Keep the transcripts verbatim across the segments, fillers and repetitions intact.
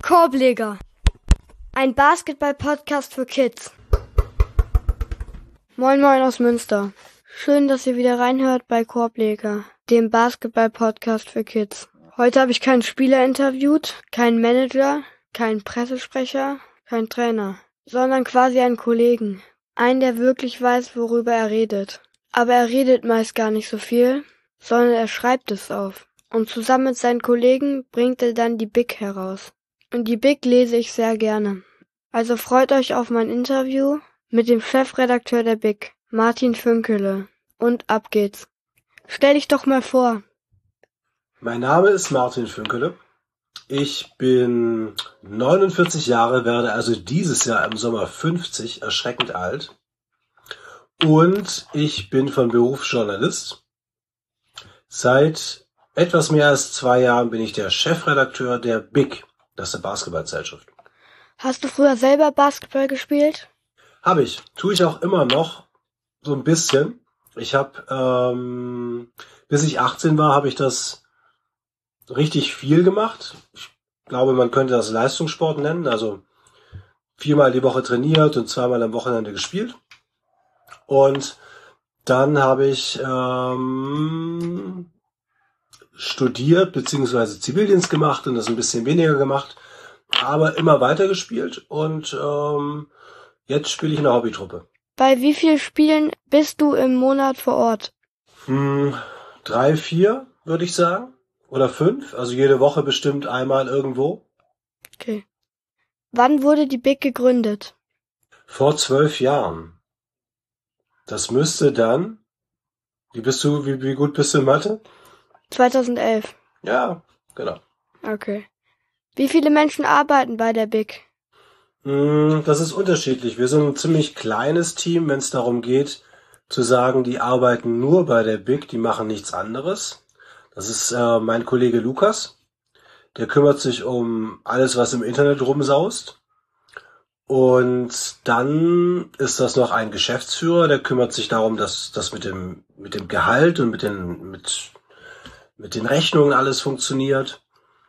Korbleger, ein Basketball-Podcast für Kids. Moin Moin aus Münster. Schön, dass ihr wieder reinhört bei Korbleger, dem Basketball-Podcast für Kids. Heute habe ich keinen Spieler interviewt, keinen Manager, keinen Pressesprecher, keinen Trainer, sondern quasi einen Kollegen. Einen, der wirklich weiß, worüber er redet. Aber er redet meist gar nicht so viel, sondern er schreibt es auf. Und zusammen mit seinen Kollegen bringt er dann die Big heraus. Und die Big lese ich sehr gerne. Also freut euch auf mein Interview mit dem Chefredakteur der Big, Martin Fünkele. Und ab geht's. Stell dich doch mal vor. Mein Name ist Martin Fünkele. Ich bin neunundvierzig Jahre, werde also dieses Jahr im Sommer fünfzig, erschreckend alt. Und ich bin von Beruf Journalist. Seit etwas mehr als zwei Jahren bin ich der Chefredakteur der Big. Das ist eine Basketballzeitschrift. Hast du früher selber Basketball gespielt? Habe ich. Tue ich auch immer noch. So ein bisschen. Ich habe, ähm, bis ich achtzehn war, habe ich das richtig viel gemacht. Ich glaube, man könnte das Leistungssport nennen. Also viermal die Woche trainiert und zweimal am Wochenende gespielt. Und dann habe ich ähm, studiert beziehungsweise Zivildienst gemacht und das ein bisschen weniger gemacht, aber immer weiter gespielt und ähm, jetzt spiele ich in der Hobbytruppe. Bei wie vielen Spielen bist du im Monat vor Ort? Hm, drei, vier würde ich sagen oder fünf, also jede Woche bestimmt einmal irgendwo. Okay. Wann wurde die Big gegründet? Vor zwölf Jahren. Das müsste dann, wie bist du, wie, wie gut bist du in Mathe? zweitausendelf. Ja, genau. Okay. Wie viele Menschen arbeiten bei der Big? Das ist unterschiedlich. Wir sind ein ziemlich kleines Team, wenn es darum geht, zu sagen, die arbeiten nur bei der Big, die machen nichts anderes. Das ist äh, mein Kollege Lukas. Der kümmert sich um alles, was im Internet rumsaust. Und dann ist das noch ein Geschäftsführer, der kümmert sich darum, dass das mit dem mit dem Gehalt und mit den mit mit den Rechnungen alles funktioniert.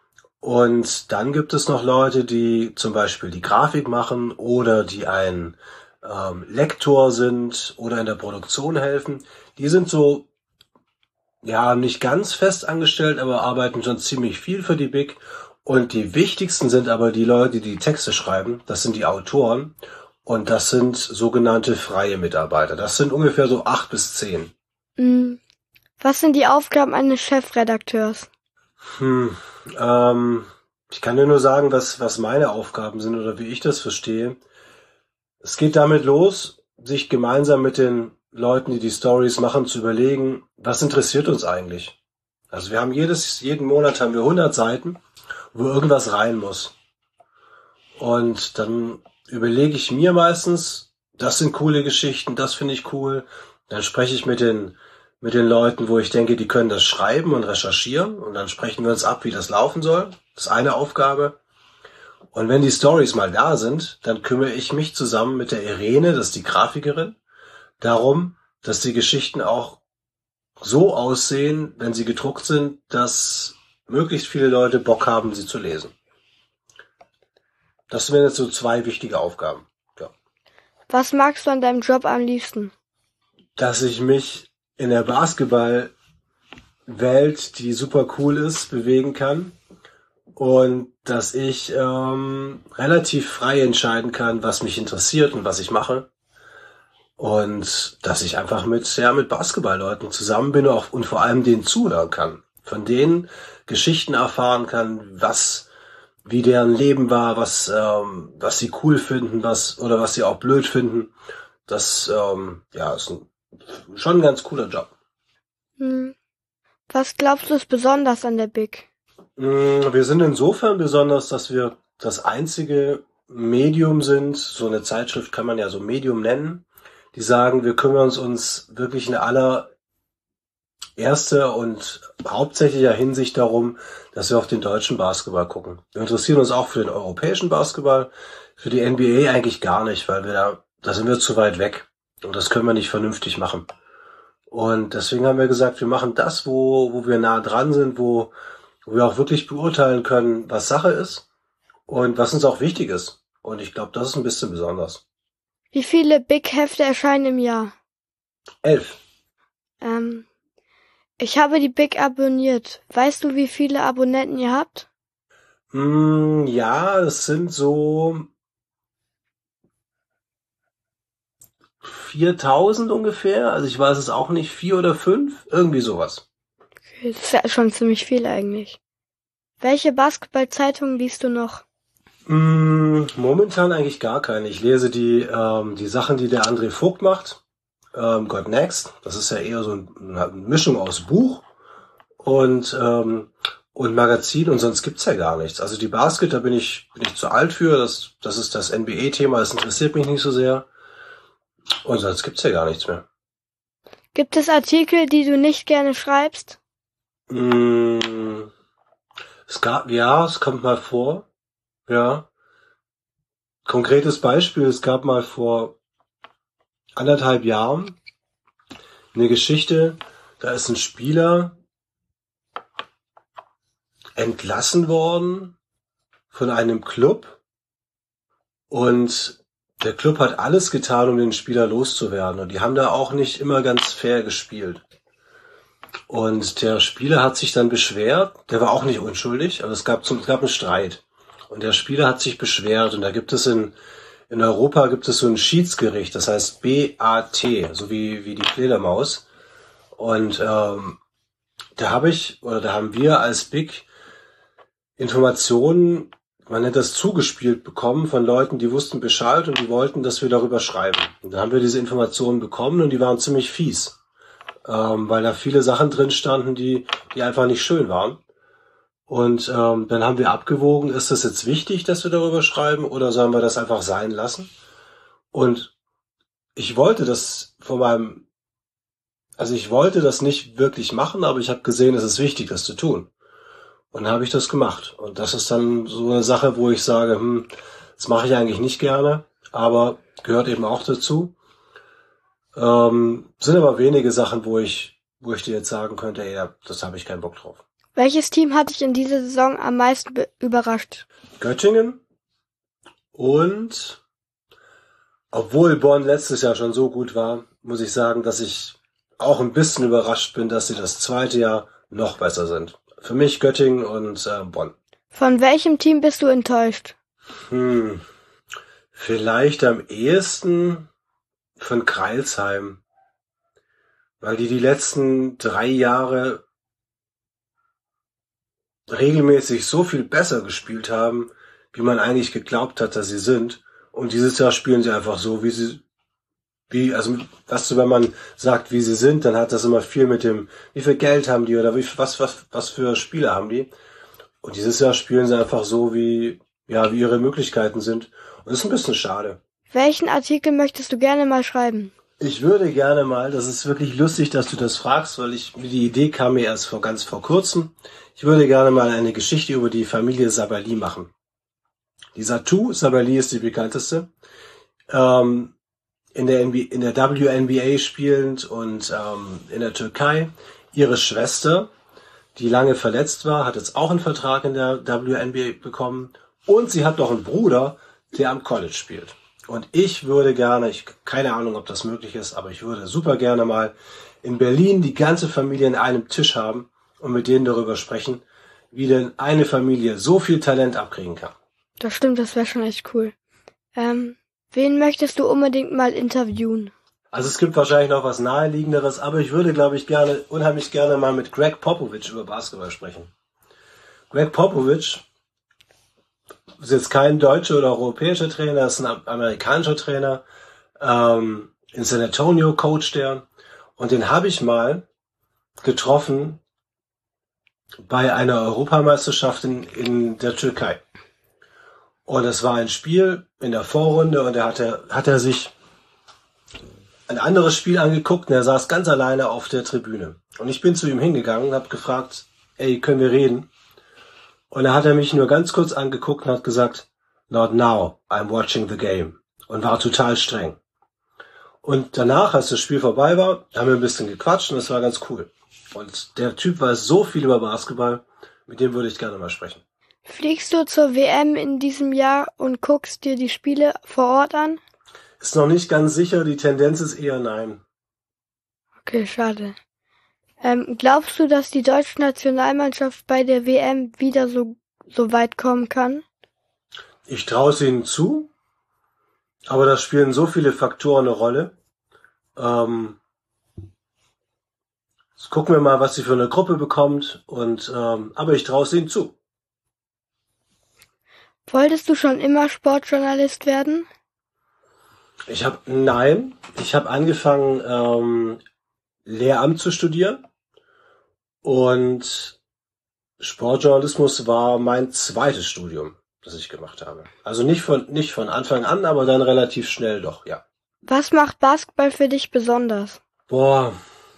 Und dann gibt es noch Leute, die zum Beispiel die Grafik machen oder die ein ähm, Lektor sind oder in der Produktion helfen. Die sind so, ja, nicht ganz fest angestellt, aber arbeiten schon ziemlich viel für die Big. Und die wichtigsten sind aber die Leute, die die Texte schreiben. Das sind die Autoren. Und das sind sogenannte freie Mitarbeiter. Das sind ungefähr so acht bis zehn. Mhm. Was sind die Aufgaben eines Chefredakteurs? Hm, ähm, ich kann dir nur sagen, was, was meine Aufgaben sind oder wie ich das verstehe. Es geht damit los, sich gemeinsam mit den Leuten, die die Stories machen, zu überlegen, was interessiert uns eigentlich? Also wir haben jedes, jeden Monat haben wir hundert Seiten, wo irgendwas rein muss. Und dann überlege ich mir meistens, das sind coole Geschichten, das finde ich cool. Dann spreche ich mit den mit den Leuten, wo ich denke, die können das schreiben und recherchieren und dann sprechen wir uns ab, wie das laufen soll. Das ist eine Aufgabe. Und wenn die Stories mal da sind, dann kümmere ich mich zusammen mit der Irene, das ist die Grafikerin, darum, dass die Geschichten auch so aussehen, wenn sie gedruckt sind, dass möglichst viele Leute Bock haben, sie zu lesen. Das sind jetzt so zwei wichtige Aufgaben. Ja. Was magst du an deinem Job am liebsten? Dass ich mich in der Basketballwelt, die super cool ist, bewegen kann und dass ich ähm, relativ frei entscheiden kann, was mich interessiert und was ich mache und dass ich einfach mit ja mit Basketballleuten zusammen bin auch, und vor allem denen zuhören kann, von denen Geschichten erfahren kann, was wie deren Leben war, was ähm, was sie cool finden, was oder was sie auch blöd finden. Das ähm, ja ist ein schon ein ganz cooler Job. Hm. Was glaubst du ist besonders an der Big? Wir sind insofern besonders, dass wir das einzige Medium sind, so eine Zeitschrift kann man ja so Medium nennen, die sagen, wir kümmern uns wirklich in aller erster und hauptsächlicher Hinsicht darum, dass wir auf den deutschen Basketball gucken. Wir interessieren uns auch für den europäischen Basketball, für die N B A eigentlich gar nicht, weil wir da, da sind wir zu weit weg. Und das können wir nicht vernünftig machen. Und deswegen haben wir gesagt, wir machen das, wo wo wir nah dran sind, wo, wo wir auch wirklich beurteilen können, was Sache ist. und was uns auch wichtig ist. Und ich glaube, das ist ein bisschen besonders. Wie viele Big-Hefte erscheinen im Jahr? Elf. Ähm, ich habe die Big abonniert. Weißt du, wie viele Abonnenten ihr habt? Mm, ja, es sind so viertausend ungefähr. Also ich weiß es auch nicht, vier oder fünf, irgendwie sowas. Okay, das ist ja schon ziemlich viel eigentlich. Welche Basketballzeitungen liest du noch? Mm, momentan eigentlich gar keine. Ich lese die, ähm, die Sachen, die der André Vogt macht. Ähm, God Next. Das ist ja eher so eine Mischung aus Buch und, ähm, und Magazin, und sonst gibt's ja gar nichts. Also die Basket, da bin ich, bin ich zu alt für. Das, das ist das N B A-Thema, das interessiert mich nicht so sehr. Und sonst gibt's ja gar nichts mehr. Gibt es Artikel, die du nicht gerne schreibst? Mm, es gab, ja, es kommt mal vor. Ja. Konkretes Beispiel, es gab mal vor anderthalb Jahren eine Geschichte, da ist ein Spieler entlassen worden von einem Club und der Club hat alles getan, um den Spieler loszuwerden, und die haben da auch nicht immer ganz fair gespielt. Und der Spieler hat sich dann beschwert, der war auch nicht unschuldig, aber es gab, zum, es gab einen Streit. Und der Spieler hat sich beschwert, und da gibt es in, in Europa gibt es so ein Schiedsgericht, das heißt B A T, so wie, wie die Fledermaus. Und ähm, da habe ich, oder da haben wir als Big Informationen, man nennt das, zugespielt bekommen von Leuten, die wussten Bescheid und die wollten, dass wir darüber schreiben. Und dann haben wir diese Informationen bekommen, und die waren ziemlich fies, ähm, weil da viele Sachen drin standen, die, die einfach nicht schön waren. Und ähm, dann haben wir abgewogen, ist das jetzt wichtig, dass wir darüber schreiben, oder sollen wir das einfach sein lassen? Und ich wollte das von meinem, also ich wollte das nicht wirklich machen, aber ich habe gesehen, es ist wichtig, das zu tun. Und dann habe ich das gemacht. Und das ist dann so eine Sache, wo ich sage, hm, das mache ich eigentlich nicht gerne, aber gehört eben auch dazu. Ähm, sind aber wenige Sachen, wo ich, wo ich dir jetzt sagen könnte, ey, das habe ich keinen Bock drauf. Welches Team hat dich in dieser Saison am meisten be- überrascht? Göttingen. Und obwohl Bonn letztes Jahr schon so gut war, muss ich sagen, dass ich auch ein bisschen überrascht bin, dass sie das zweite Jahr noch besser sind. Für mich Göttingen und äh, Bonn. Von welchem Team bist du enttäuscht? Hm, vielleicht am ehesten von Crailsheim, weil die die letzten drei Jahre regelmäßig so viel besser gespielt haben, wie man eigentlich geglaubt hat, dass sie sind. Und dieses Jahr spielen sie einfach so, wie sie, wie, also, weißt du, wenn man sagt, wie sie sind, dann hat das immer viel mit dem, wie viel Geld haben die oder wie, was, was, was für Spieler haben die. Und dieses Jahr spielen sie einfach so, wie, ja, wie ihre Möglichkeiten sind. Und das ist ein bisschen schade. Welchen Artikel möchtest du gerne mal schreiben? Ich würde gerne mal, das ist wirklich lustig, dass du das fragst, weil ich, die Idee kam mir erst vor ganz vor kurzem. Ich würde gerne mal eine Geschichte über die Familie Sabali machen. Die Satu Sabali ist die bekannteste. Ähm, in der N B A, in der W N B A spielend und ähm, in der Türkei. Ihre Schwester, die lange verletzt war, hat jetzt auch einen Vertrag in der W N B A bekommen. Und sie hat noch einen Bruder, der am College spielt. Und ich würde gerne, ich keine Ahnung, ob das möglich ist, aber ich würde super gerne mal in Berlin die ganze Familie an einem Tisch haben und mit denen darüber sprechen, wie denn eine Familie so viel Talent abkriegen kann. Das stimmt, das wäre schon echt cool. Ähm, wen möchtest du unbedingt mal interviewen? Also es gibt wahrscheinlich noch was Naheliegenderes, aber ich würde, glaube ich, gerne, unheimlich gerne mal mit Greg Popovich über Basketball sprechen. Greg Popovich ist jetzt kein deutscher oder europäischer Trainer, ist ein amerikanischer Trainer. Ähm, in San Antonio coacht der. Und den habe ich mal getroffen bei einer Europameisterschaft in, in der Türkei. Und es war ein Spiel in der Vorrunde, und da hat er, hat er sich ein anderes Spiel angeguckt, und er saß ganz alleine auf der Tribüne. Und ich bin zu ihm hingegangen und habe gefragt, ey, können wir reden? Und da hat er mich nur ganz kurz angeguckt und hat gesagt, not now, I'm watching the game. Und war total streng. Und danach, als das Spiel vorbei war, haben wir ein bisschen gequatscht, und es war ganz cool. Und der Typ weiß so viel über Basketball, mit dem würde ich gerne mal sprechen. Fliegst du zur W M in diesem Jahr und guckst dir die Spiele vor Ort an? Ist noch nicht ganz sicher, die Tendenz ist eher nein. Okay, schade. Ähm, glaubst du, dass die deutsche Nationalmannschaft bei der W M wieder so, so weit kommen kann? Ich traue es ihnen zu, aber da spielen so viele Faktoren eine Rolle. Ähm, jetzt gucken wir mal, was sie für eine Gruppe bekommt. Und ähm, aber ich traue es ihnen zu. Wolltest du schon immer Sportjournalist werden? Ich habe nein, ich habe angefangen ähm, Lehramt zu studieren und Sportjournalismus war mein zweites Studium, das ich gemacht habe. Also nicht von nicht von Anfang an, aber dann relativ schnell doch, ja. Was macht Basketball für dich besonders? Boah,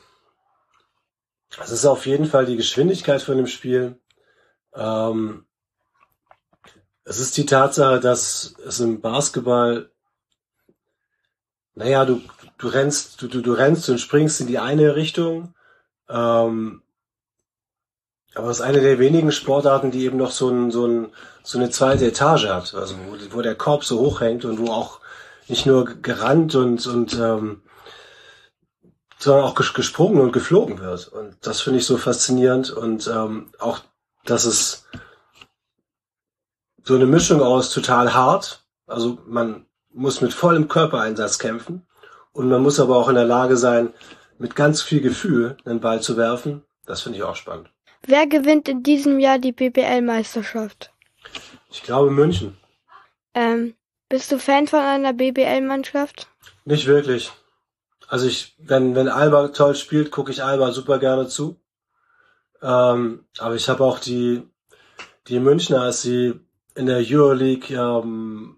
das ist auf jeden Fall die Geschwindigkeit von dem Spiel. Ähm, es ist die Tatsache, dass es im Basketball, naja, du du rennst, du du, du rennst und springst in die eine Richtung. Ähm, aber es ist eine der wenigen Sportarten, die eben noch so ein, so ein, so eine zweite Etage hat, also wo, wo der Korb so hoch hängt und wo auch nicht nur gerannt und und ähm, sondern auch ges- gesprungen und geflogen wird. Und das finde ich so faszinierend und ähm, auch, dass es so eine Mischung aus total hart, also man muss mit vollem Körpereinsatz kämpfen und man muss aber auch in der Lage sein, mit ganz viel Gefühl einen Ball zu werfen. Das finde ich auch spannend. Wer gewinnt in diesem Jahr die B B L-Meisterschaft? Ich glaube München. Ähm, bist du Fan von einer B B L-Mannschaft? Nicht wirklich. Also ich, wenn wenn Alba toll spielt, gucke ich Alba super gerne zu. Ähm, aber ich habe auch die die Münchner, als sie in der Euroleague ähm,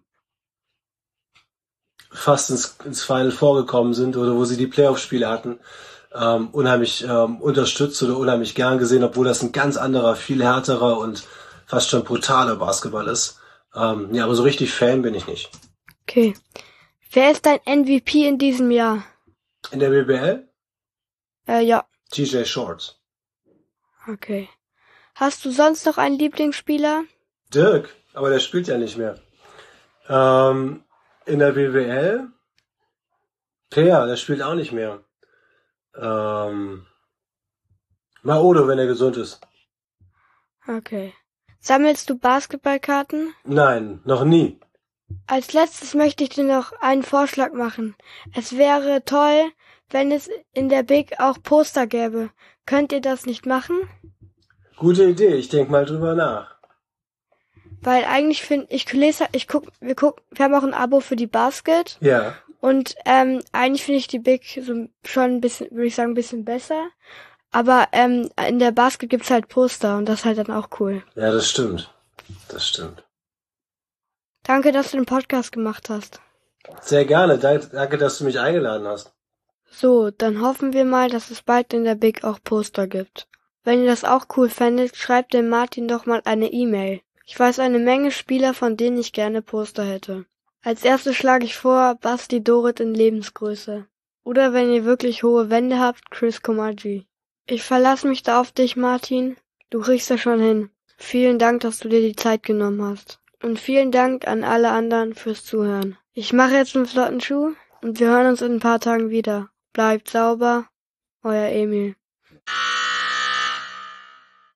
fast ins, ins Final vorgekommen sind oder wo sie die Playoff-Spiele hatten, ähm, unheimlich ähm, unterstützt oder unheimlich gern gesehen, obwohl das ein ganz anderer, viel härterer und fast schon brutaler Basketball ist. Ähm, ja, aber so richtig Fan bin ich nicht. Okay. Wer ist dein M V P in diesem Jahr? In der B B L? Äh, ja. T J Shorts. Okay. Hast du sonst noch einen Lieblingsspieler? Dirk, aber der spielt ja nicht mehr. Ähm, in der B B L? Peer, der spielt auch nicht mehr. Ähm, Maodo, wenn er gesund ist. Okay. Sammelst du Basketballkarten? Nein, noch nie. Als letztes möchte ich dir noch einen Vorschlag machen. Es wäre toll, wenn es in der Big auch Poster gäbe. Könnt ihr das nicht machen? Gute Idee, ich denk mal drüber nach. Weil eigentlich finde ich lese, ich guck, wir gucken, wir haben auch ein Abo für die Basket Ja, und ähm, eigentlich finde ich die Big so schon ein bisschen, würde ich sagen, ein bisschen besser. Aber ähm, in der Basket gibt's halt Poster und das ist halt dann auch cool. ja, das stimmt. Das stimmt. Danke, dass du den Podcast gemacht hast. Sehr gerne, danke, danke, dass du mich eingeladen hast. So, dann hoffen wir mal, dass es bald in der Big auch Poster gibt. Wenn ihr das auch cool fändet, schreibt dem Martin doch mal eine E-Mail. Ich weiß eine Menge Spieler, von denen ich gerne Poster hätte. Als erstes schlage ich vor, Basti Dorit in Lebensgröße. Oder wenn ihr wirklich hohe Wände habt, Chris Komaji. Ich verlasse mich da auf dich, Martin. Du kriegst das schon hin. Vielen Dank, dass du dir die Zeit genommen hast. Und vielen Dank an alle anderen fürs Zuhören. Ich mache jetzt einen flotten Schuh und wir hören uns in ein paar Tagen wieder. Bleibt sauber, euer Emil.